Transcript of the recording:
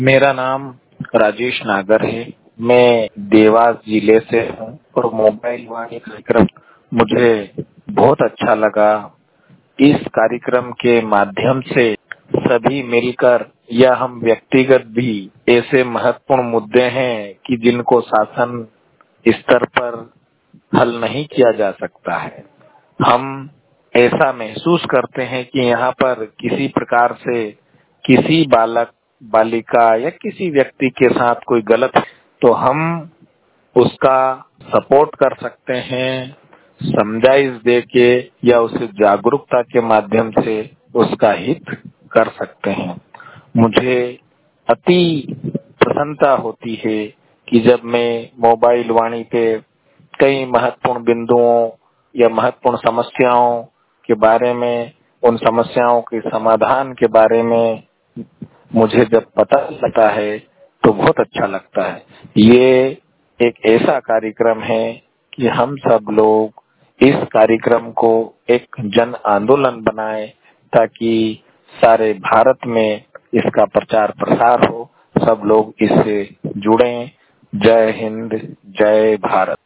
मेरा नाम राजेश नागर है। मैं देवास जिले से हूँ और मोबाइल वाणी कार्यक्रम मुझे बहुत अच्छा लगा। इस कार्यक्रम के माध्यम से सभी मिलकर या हम व्यक्तिगत भी ऐसे महत्वपूर्ण मुद्दे हैं कि जिनको शासन स्तर पर हल नहीं किया जा सकता है। हम ऐसा महसूस करते हैं कि यहाँ पर किसी प्रकार से किसी बालक बालिका या किसी व्यक्ति के साथ कोई गलत है तो हम उसका सपोर्ट कर सकते हैं, समझाइश देके या उसे जागरूकता के माध्यम से उसका हित कर सकते हैं। मुझे अति प्रसन्नता होती है कि जब मैं मोबाइल वाणी पे कई महत्वपूर्ण बिंदुओं या महत्वपूर्ण समस्याओं के बारे में, उन समस्याओं के समाधान के बारे में मुझे जब पता लगता है तो बहुत अच्छा लगता है। ये एक ऐसा कार्यक्रम है कि हम सब लोग इस कार्यक्रम को एक जन आंदोलन बनाएं ताकि सारे भारत में इसका प्रचार प्रसार हो, सब लोग इससे जुड़ें। जय हिंद, जय भारत।